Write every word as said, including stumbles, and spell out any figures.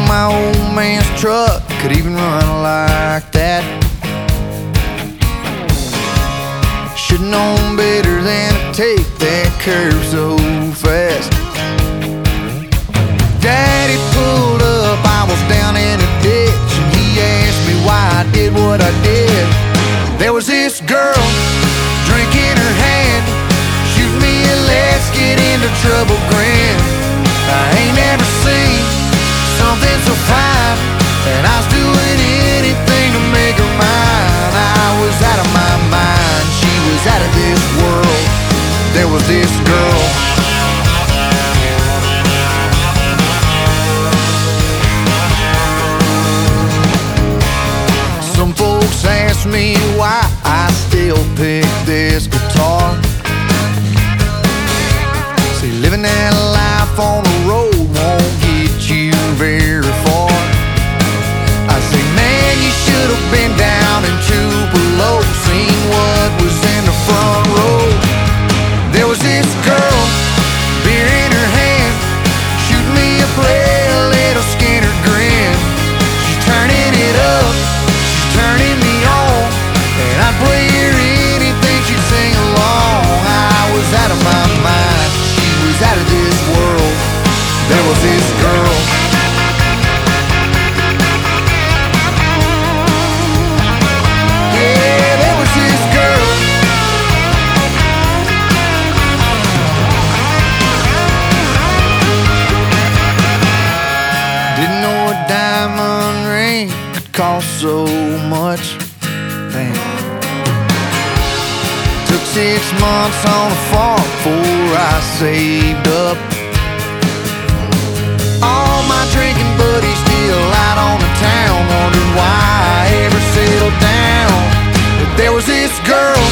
my old man's truck could even run like that. Should've known better than to take that curve so fast. Daddy pulled up, I was down in a ditch, and he asked me why I did what I did. There was this girl, drink in her hand, shoot me a let's get into trouble grin. I ain't never seen something so fine, and I was doing anything to make her mine. I was out of my mind, she was out of this world. There was this girl. Some folks ask me why I still pick this guitar. See, living that life on the road won't get you very far. I say, man, you should have been down in Tupelo, seen what was in the front row. There was this girl, beer in her hand, shooting me a play, a little Skinner grin. She's turning it up, she's turning me on, and I'd play her anything she'd sing along. I was out of my mind, she was out of this world. There was this girl. Yeah, there was this girl. Didn't know a diamond ring could cost so much. Damn. Took six months on a farm before I saved up. All my drinking buddies still out on the town, wondered why I ever settled down. But there was this girl,